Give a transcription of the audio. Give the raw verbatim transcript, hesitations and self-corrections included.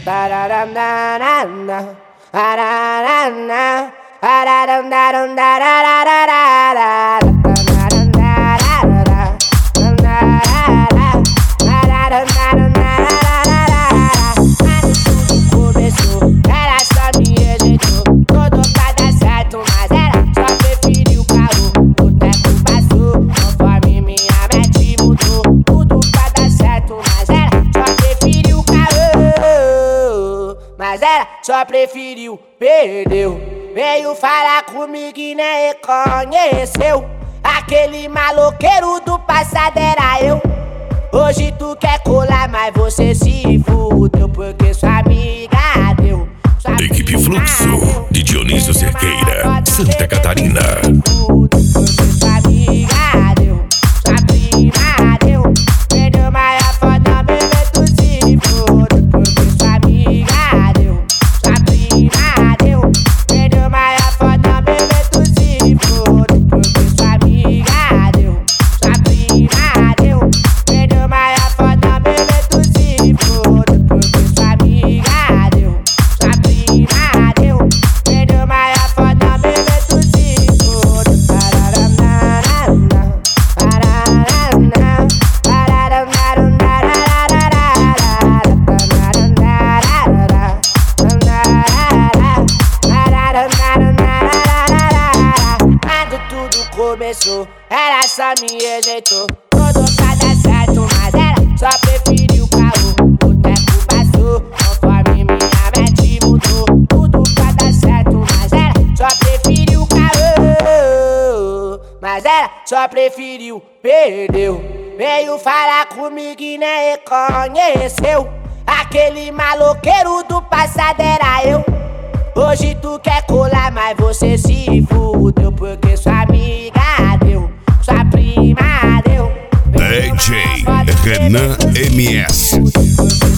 Mas ela só preferiu, perdeu. Veio falar comigo e nem reconheceu. Aquele maloqueiro do passado era eu. Hoje tu quer colar, mas você se fudeu, porque sua amiga deu. Sua Equipe Fluxo de Dionísio Cerqueira, Santa Catarina. Porque sua amiga deu, sua prima deu. Perdeu maior foda, bebê, tu se fudeu, porque sua amiga deu, sua prima deu. Perdeu maior foda, bebê, tu se fudeu, porque sua amiga deu, sua prima deu. Perdeu maior foda, bebê, tu se fudeu, porque sua amiga deu, sua prima deu. Perdeu maior foda, bebê, tu se fudeu. Quando tudo começou, ela só me rejeitou. Tudo pra dar certo, mas ela só preferiu o carro. O tempo passou, conforme minha mente mudou. Tudo pra dar certo, mas ela só preferiu o carro. Mas ela só preferiu, perdeu. Veio falar comigo e nem reconheceu. Aquele maloqueiro do passado era eu. Hoje tu quer colar, mas você se fudeu, porque sua amiga deu, sua prima deu. D J Renan M S.